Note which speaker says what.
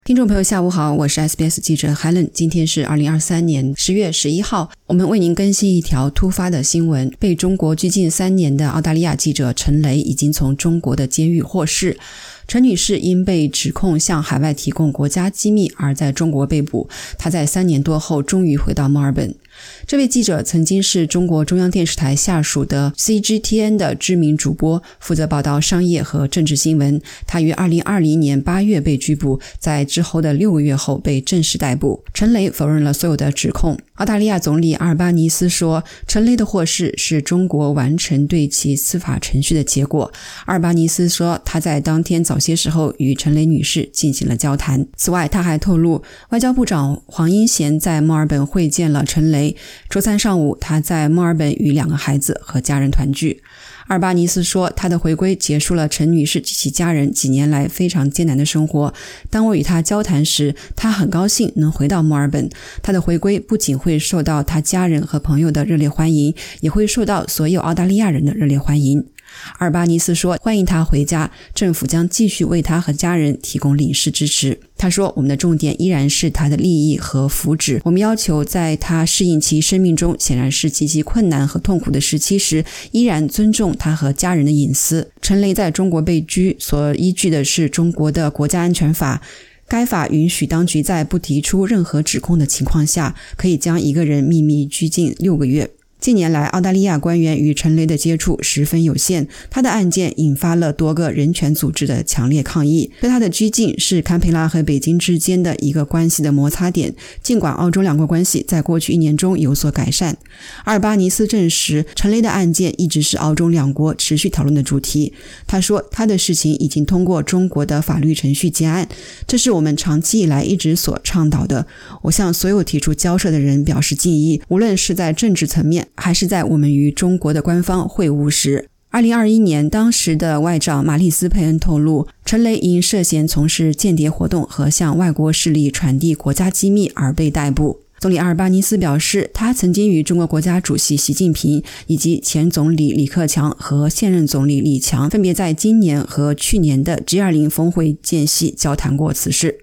Speaker 1: 听众朋友下午好，我是 SBS 记者 Helen， 今天是2023年10月11号，我们为您更新一条突发的新闻。被中国拘禁3年的澳大利亚记者陈雷已经从中国的监狱获释。陈女士因被指控向海外提供国家机密而在中国被捕，她在3年多后终于回到墨尔本。这位记者曾经是中国中央电视台下属的 CGTN 的知名主播，负责报道商业和政治新闻。他于2020年8月被拘捕，在之后的6个月后被正式逮捕。陈雷否认了所有的指控。澳大利亚总理阿尔巴尼斯说，陈雷的获释是中国完成对其司法程序的结果。阿尔巴尼斯说，他在当天早些时候与陈雷女士进行了交谈。此外，他还透露，外交部长黄英贤在墨尔本会见了陈雷。周三上午，他在墨尔本与2个孩子和家人团聚。阿尔巴尼斯说，他的回归结束了陈女士及其家人几年来非常艰难的生活。当我与他交谈时，他很高兴能回到墨尔本。他的回归不仅会受到他家人和朋友的热烈欢迎，也会受到所有澳大利亚人的热烈欢迎。阿尔巴尼斯说，欢迎他回家，政府将继续为他和家人提供领事支持。他说，我们的重点依然是他的利益和福祉，我们要求在他适应其生命中显然是极其困难和痛苦的时期时，依然尊重他和家人的隐私。陈雷在中国被拘所依据的是中国的国家安全法，该法允许当局在不提出任何指控的情况下，可以将一个人秘密拘禁6个月。近年来，澳大利亚官员与陈雷的接触十分有限，他的案件引发了多个人权组织的强烈抗议。对他的拘禁是堪培拉和北京之间的一个关系的摩擦点，尽管澳中两国关系在过去1年中有所改善。阿尔巴尼斯证实，陈雷的案件一直是澳中两国持续讨论的主题。他说，他的事情已经通过中国的法律程序结案，这是我们长期以来一直所倡导的。我向所有提出交涉的人表示敬意，无论是在政治层面还是在我们与中国的官方会晤时。2021年，当时的外长马丽斯佩恩透露，陈雷因涉嫌从事间谍活动和向外国势力传递国家机密而被逮捕。总理阿尔巴尼斯表示，他曾经与中国国家主席习近平以及前总理李克强和现任总理李强分别在今年和去年的 G20 峰会间隙交谈过此事。